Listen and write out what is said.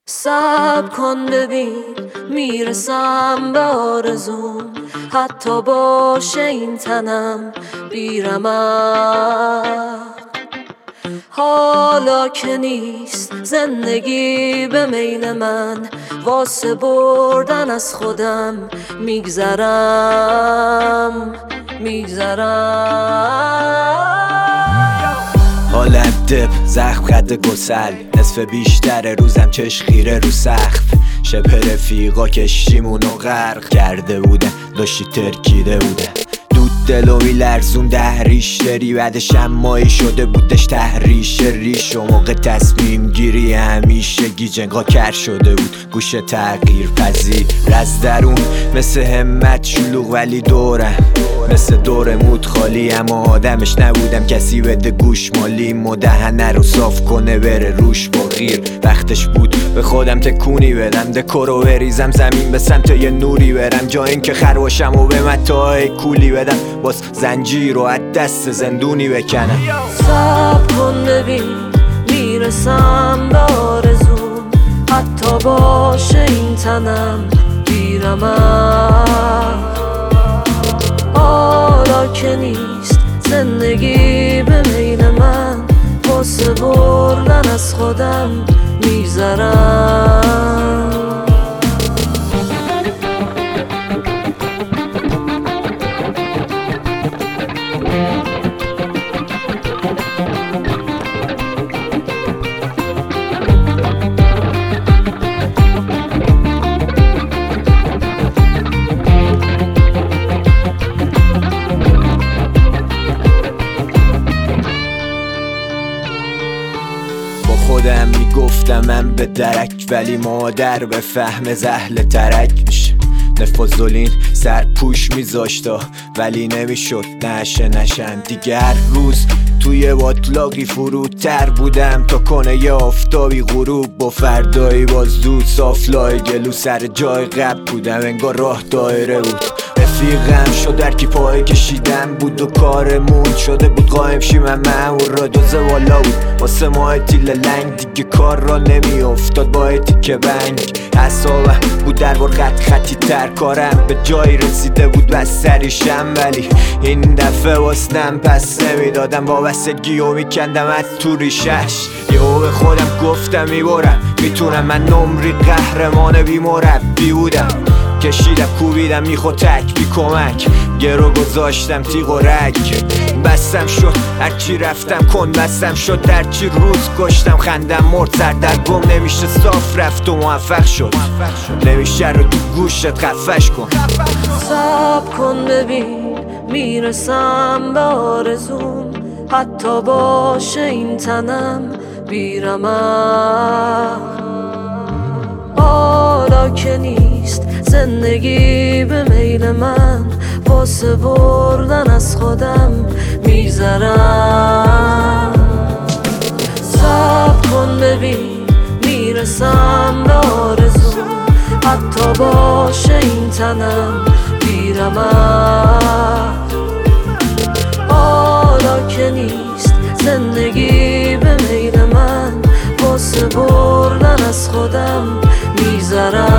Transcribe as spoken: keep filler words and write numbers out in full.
صبر کن ببین میرسم به آرزوم، حتی باشه این تنم بیرمق. حالا که نیست زندگی به میل من، واسه بردن از خودم میگذرم میگذرم. حالم دب زخم قد گسل، نصف بیشتر روزم چش خیره رو سقف. شب رفیقا کشتیمونو غرق کرده بودن، داشتی ترکیده بودن. دود دلو میلرزون ده ریش داری، بعدش امایی شده بودش تحریش ریش. و موقع تصمیم گیری همیشه گیجنگا کر شده بود گوش تغییر پذیر. از درون مثل همت شلوغ ولی دورم مثل دور مود خالی، اما آدمش نبودم کسی بده گوش مالی. مدهنه رو صاف کنه بره روش با غیر. وقتش بود به خودم تکونی بدم، دکورو بریزم زمین به سمت یه نوری برم. جا این که خرواشم و به متاهای کولی بدم، باز زنجیر رو از دست زندونی بکنم. صبر کن ببین میرسم به آرزوم، حتی باشه این تنم بیرمق. حالا که نیست زندگی به میل من، واسه بردن از خودم میگذرم. خودم میگفتم من به درک، ولی مادر به فهم زهل ترک میشه. نفازولین سر پوش میذاشتا ولی نمیشد نشه نشن. دیگر روز توی باطلاقی فرودتر بودم تا کنه یه آفتابی غروب. با فردایی باز زود صافلای گلو سر جای قبل بودم، انگار راه دایره بود. رفیقم شد درکی پای کشیدن بود و کارمون شده بود قایم شیم. همه را دوزه والا بود واسه ماه تیل لنگ، دیگه کار را نمی افتاد با تیکه بنگ. حسابم بود در بار خط خطی تر، کارم به جایی رسیده بود بس سریشم. ولی این دفعه واسنم پس نمیدادم، وابستگی و میکندم از تو ریشش. یهو به خودم گفتم میبرم میتونم، من نمری قهرمان بی مربی بودم. کشیدم کوبیدم میخو تک بی کمک، گرو گذاشتم تیغ و رگ. بستم شد هرچی رفتم کن بستم شد، درچی روز کشتم خندم مرد. سر در گم نمیشه صاف رفت و موفق شد، نمیشه رو تو گوشت خفش کن. صبر کن ببین میرسم به آرزوم، حتی باشه این تنم بیرمق. حالا که نیست زندگی به میل من، واسه بردن از خودم میگذرم. صبر کن ببین میرسم به آرزوم، حتی باشه این تنم بیرمق. حالا که نیست زندگی به میل من، واسه بردن از خودم میگذرم.